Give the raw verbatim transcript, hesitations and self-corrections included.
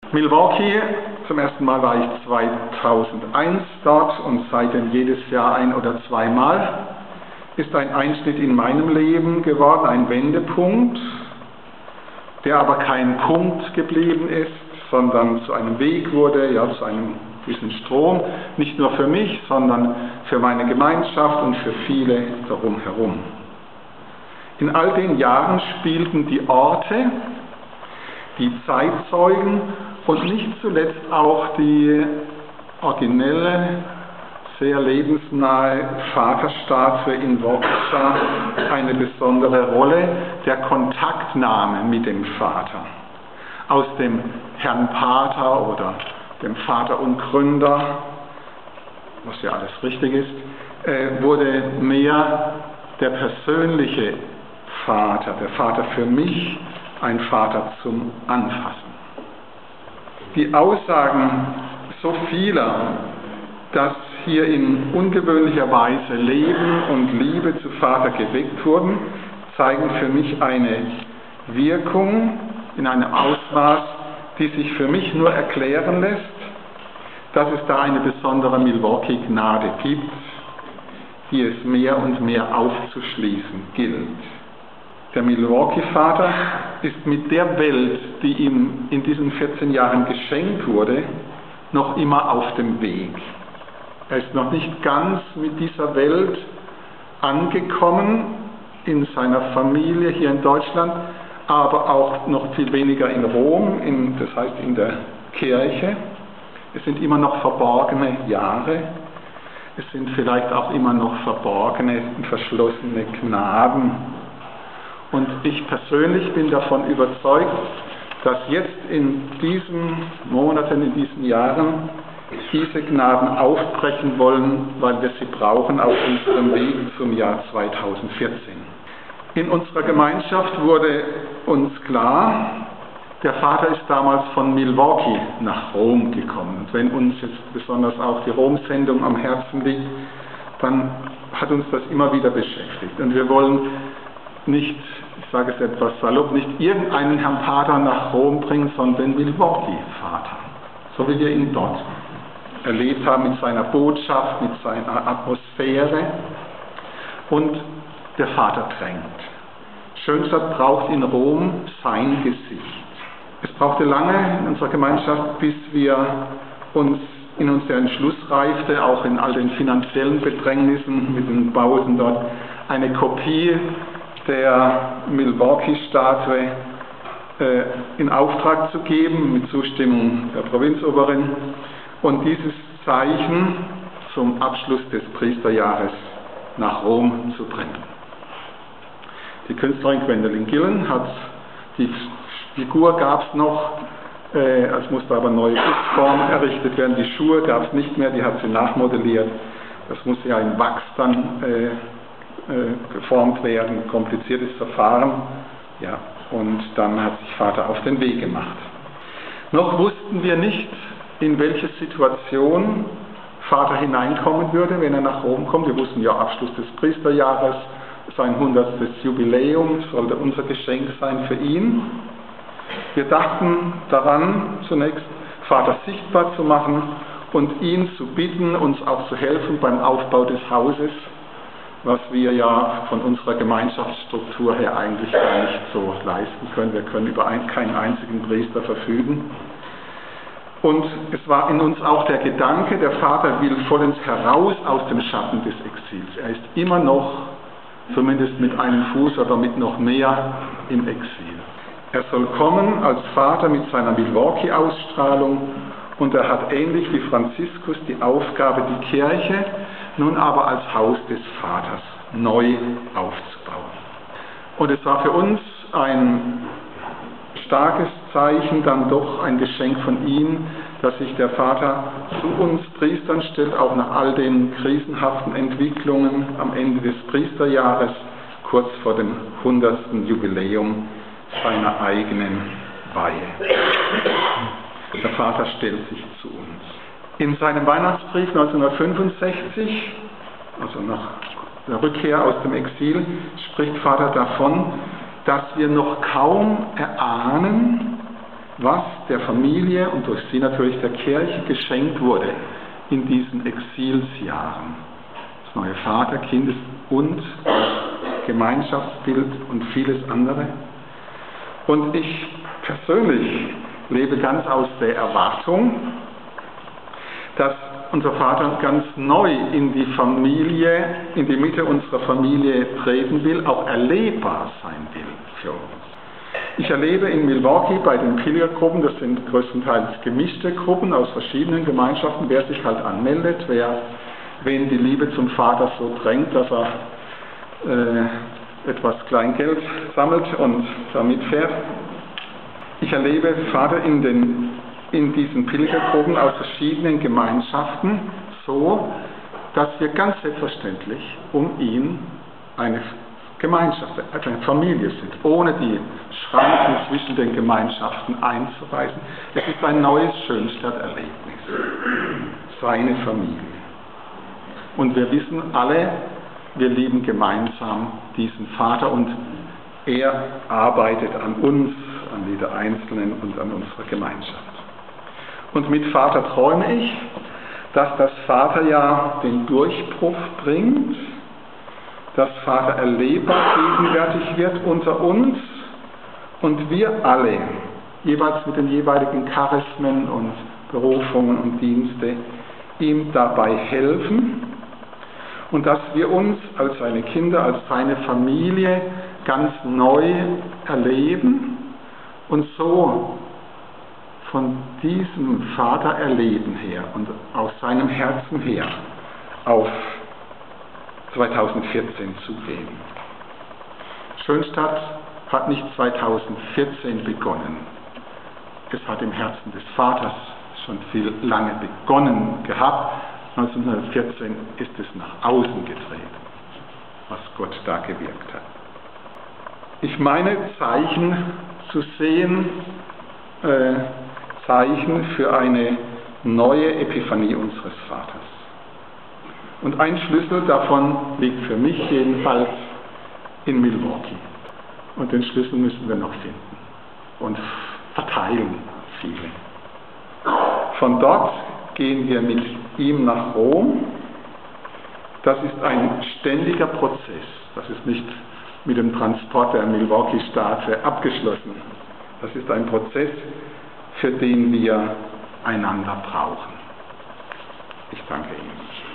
Milwaukee, zum ersten Mal war ich zweitausendeins dort und seitdem jedes Jahr ein- oder zweimal, ist ein Einschnitt in meinem Leben geworden, ein Wendepunkt, der aber kein Punkt geblieben ist, sondern zu einem Weg wurde, ja zu einem gewissen Strom, nicht nur für mich, sondern für meine Gemeinschaft und für viele darum herum. In all den Jahren spielten die Orte, die Zeitzeugen und nicht zuletzt auch die originelle, sehr lebensnahe Vaterstatue in Waukesha eine besondere Rolle, der Kontaktnahme mit dem Vater. Aus dem Herrn Pater oder dem Vater und Gründer, was ja alles richtig ist, äh, wurde mehr der persönliche Vater, der Vater für mich, ein Vater zum Anfassen. Die Aussagen so vieler, dass hier in ungewöhnlicher Weise Leben und Liebe zu Vater geweckt wurden, zeigen für mich eine Wirkung in einem Ausmaß, die sich für mich nur erklären lässt, dass es da eine besondere Milwaukee-Gnade gibt, die es mehr und mehr aufzuschließen gilt. Der Milwaukee-Vater ist mit der Welt, die ihm in diesen vierzehn Jahren geschenkt wurde, noch immer auf dem Weg. Er ist noch nicht ganz mit dieser Welt angekommen in seiner Familie hier in Deutschland, aber auch noch viel weniger in Rom, in, das heißt in der Kirche. Es sind immer noch verborgene Jahre. Es sind vielleicht auch immer noch verborgene, verschlossene Gnaden. Und ich persönlich bin davon überzeugt, dass jetzt in diesen Monaten, in diesen Jahren diese Gnaden aufbrechen wollen, weil wir sie brauchen auf unserem Weg zum Jahr zweitausendvierzehn. In unserer Gemeinschaft wurde uns klar, der Vater ist damals von Milwaukee nach Rom gekommen. Und wenn uns jetzt besonders auch die Rom-Sendung am Herzen liegt, dann hat uns das immer wieder beschäftigt. Und wir wollen nicht, ich sage es etwas salopp, nicht irgendeinen Herrn Pater nach Rom bringen, sondern den Milwaukee-Vater. So wie wir ihn dort erlebt haben mit seiner Botschaft, mit seiner Atmosphäre. Und der Vater drängt. Schönstadt braucht in Rom sein Gesicht. Es brauchte lange in unserer Gemeinschaft, bis wir uns in uns der Entschluss reifte, auch in all den finanziellen Bedrängnissen mit den Bauten dort, eine Kopie der Milwaukee-Statue äh, in Auftrag zu geben, mit Zustimmung der Provinzoberin, und dieses Zeichen zum Abschluss des Priesterjahres nach Rom zu bringen. Die Künstlerin Gwendolyn Gillen hat, die Figur gab es noch, äh, es musste aber neue Gussform errichtet werden, die Schuhe gab es nicht mehr, die hat sie nachmodelliert, das musste ja in Wachs dann äh, äh, geformt werden, kompliziertes Verfahren, ja, und dann hat sich Vater auf den Weg gemacht. Noch wussten wir nicht, in welche Situation Vater hineinkommen würde, wenn er nach Rom kommt. Wir wussten ja, Abschluss des Priesterjahres, sein hundertstes Jubiläum, sollte unser Geschenk sein für ihn. Wir dachten daran, zunächst Vater sichtbar zu machen und ihn zu bitten, uns auch zu helfen beim Aufbau des Hauses, was wir ja von unserer Gemeinschaftsstruktur her eigentlich gar nicht so leisten können. Wir können über ein, keinen einzigen Priester verfügen. Und es war in uns auch der Gedanke, der Vater will vollends heraus aus dem Schatten des Exils. Er ist immer noch, zumindest mit einem Fuß oder mit noch mehr, im Exil. Er soll kommen als Vater mit seiner Milwaukee-Ausstrahlung, und er hat ähnlich wie Franziskus die Aufgabe, die Kirche nun aber als Haus des Vaters neu aufzubauen. Und es war für uns ein starkes Zeichen, dann doch ein Geschenk von ihm, dass sich der Vater zu uns Priestern stellt, auch nach all den krisenhaften Entwicklungen am Ende des Priesterjahres, kurz vor dem hundertsten Jubiläum seiner eigenen Weihe. Der Vater stellt sich zu uns. In seinem Weihnachtsbrief neunzehnhundertfünfundsechzig, also nach der Rückkehr aus dem Exil, spricht Vater davon, dass wir noch kaum erahnen, was der Familie und durch sie natürlich der Kirche geschenkt wurde in diesen Exilsjahren. Das neue Vaterkindes und Gemeinschaftsbild und vieles andere. Und ich persönlich lebe ganz aus der Erwartung, dass unser Vater ganz neu in die Familie, in die Mitte unserer Familie treten will, auch erlebbar sein will für uns. Ich erlebe in Milwaukee bei den Pilgergruppen, das sind größtenteils gemischte Gruppen aus verschiedenen Gemeinschaften, wer sich halt anmeldet, wer, wen die Liebe zum Vater so drängt, dass er äh, etwas Kleingeld sammelt und damit fährt. Ich erlebe Vater in, den, in diesen Pilgergruppen aus verschiedenen Gemeinschaften so, dass wir ganz selbstverständlich um ihn eine Gemeinschaft, also eine Familie sind, ohne die Schranken zwischen den Gemeinschaften einzuweisen. Es ist ein neues Schönstadt-Erlebnis, seine Familie. Und wir wissen alle, wir lieben gemeinsam diesen Vater und er arbeitet an uns, an jeder Einzelnen und an unserer Gemeinschaft. Und mit Vater träume ich, dass das Vaterjahr den Durchbruch bringt, dass Vater erlebbar gegenwärtig wird unter uns und wir alle, jeweils mit den jeweiligen Charismen und Berufungen und Dienste, ihm dabei helfen und dass wir uns als seine Kinder, als seine Familie ganz neu erleben und so von diesem Vatererleben her und aus seinem Herzen her auf zweitausendvierzehn zugehen. Schönstadt hat nicht zweitausendvierzehn begonnen. Es hat im Herzen des Vaters schon viel lange begonnen gehabt. neunzehnhundertvierzehn ist es nach außen gedreht, was Gott da gewirkt hat. Ich meine Zeichen zu sehen, äh, Zeichen für eine neue Epiphanie unseres Vaters. Und ein Schlüssel davon liegt für mich jedenfalls in Milwaukee. Und den Schlüssel müssen wir noch finden und verteilen viele. Von dort gehen wir mit ihm nach Rom. Das ist ein ständiger Prozess. Das ist nicht mit dem Transport der Milwaukee-Straße abgeschlossen. Das ist ein Prozess, für den wir einander brauchen. Ich danke Ihnen.